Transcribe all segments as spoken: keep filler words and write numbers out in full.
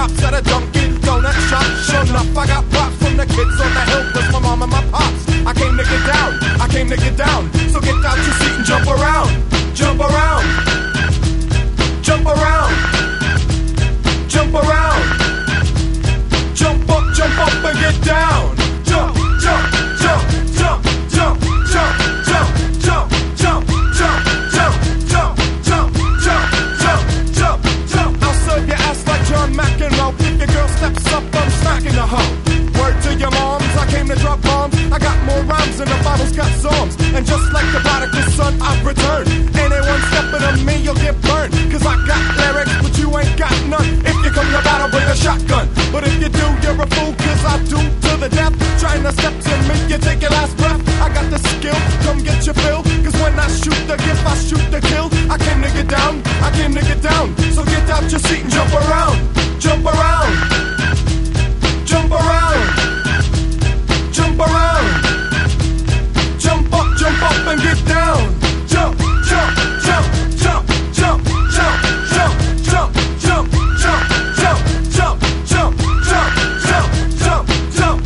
cops at a Dunkin' Donut shop. Sure enough, I got props from the kids on the hill, plus my mom and my pops. I came to get down, I came to get down. So get out your seat and jump around, jump around, jump around, jump around, jump up, jump up and get down. Jump, jump, jump, jump, jump, jump, jump, jump, jump, jump, jump, jump, jump, jump, jump, jump, jump. I'll serve your ass like John McEnroe. If your girl steps up, I'm smacking the hoe. Word to your moms, I came to drop bombs. I got more rhymes than the Bible's got psalms. And just like the prodigal son, I've returned. Anyone stepping on me, you'll get burned. Cause I got lyrics, but you ain't got none. If you come to battle, bring a shotgun. But if you do, you're a fool, cause I do to the death. Trying to step to me, you take your last breath. I got the skill, come get your fill. Cause when I shoot the gift, I shoot the kill. I came to get down, I came to get down. So get out your seat and jump around, jump around, jump around, jump around, jump up, jump up and get down. Jump, jump, jump, jump, jump, jump, jump, jump, jump, jump, jump, jump, jump, jump, jump, jump, jump.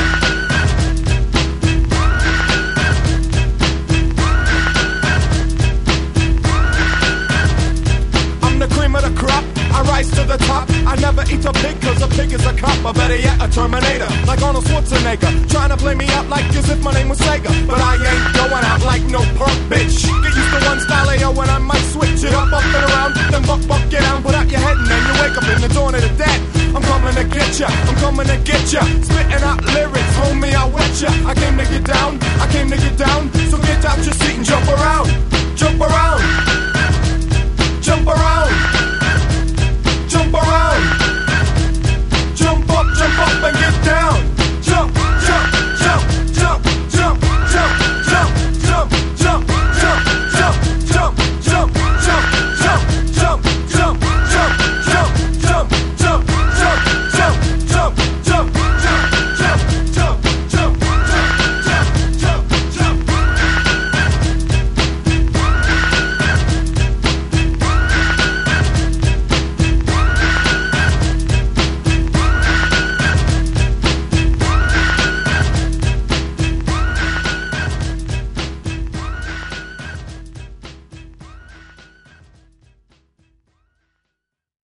I'm the cream of the crop, I rise to the top. I never eat a pig cause a pig is a cop. Or better yet, a Terminator, like Arnold Schwarzenegger. Trying to play me out like as if my name was Sega. But I ain't going out like no punk bitch. Get used to one style A O and I might switch it up, up and around. Then buck, buck, get down, put out your head and then you wake up in the dawn of the dead. I'm coming to get ya, I'm coming to get ya. Spitting out lyrics, homie, I wet ya. I came to get down, I came to get down. So get out your seat and jump around, jump around, jump around,